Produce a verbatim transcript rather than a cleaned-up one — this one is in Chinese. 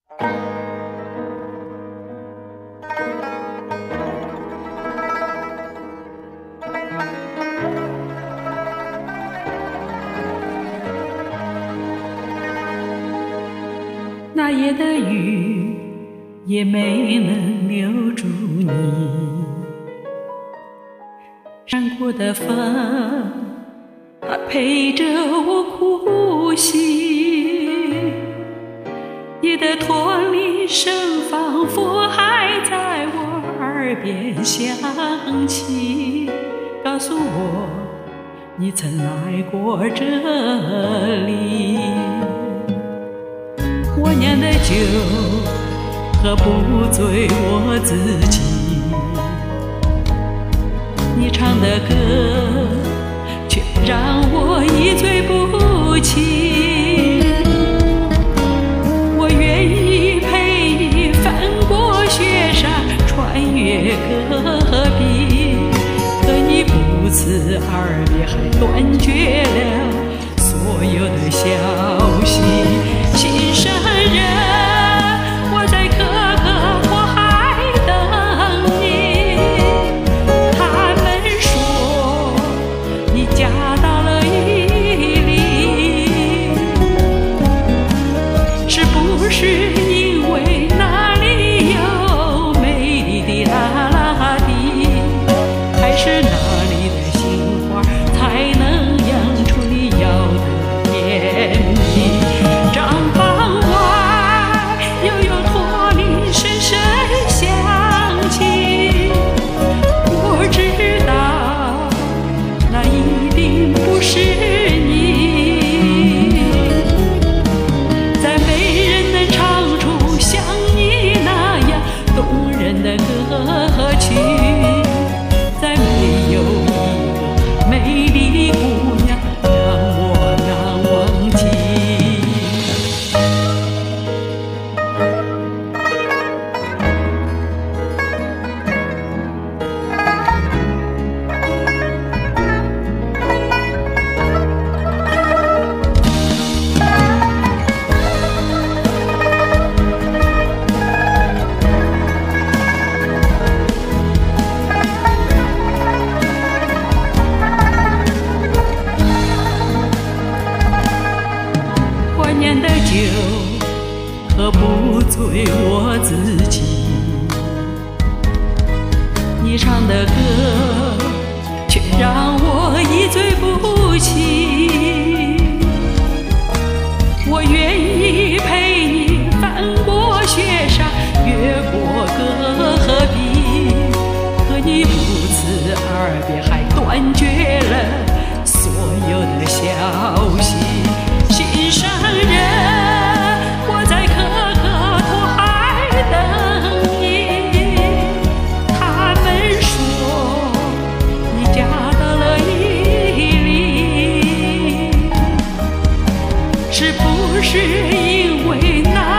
那夜的雨也没能留住你，闪过的风它陪着我哭泣，夜的驼铃声仿佛还在我耳边响起，告诉我你曾来过这里。我酿的酒喝不醉我自己，你唱的歌却让我一醉不起。我愿意陪你翻过雪山，穿越戈壁，可你不辞而别，还断绝了所有的消息。心上人，我在可可托海等你。他们说你嫁到了伊犁，是不是因为那里有美丽的拉拉蒂，还是那里的杏花才能养出你要的甜蜜？帐篷外又有驼铃声声响起，我知道那一定不是你，再没人能唱出像你那样动人的歌曲，再没有一个美丽姑娘让我难忘记。我酿的酒喝不醉我自己，你唱的歌却让我一醉不起。我愿意陪你翻过雪山，越过戈壁，可你不辞而别，还断绝了所有的消息。心上人，我在可可托海等你。他们说你嫁到了伊犁，是不是因为那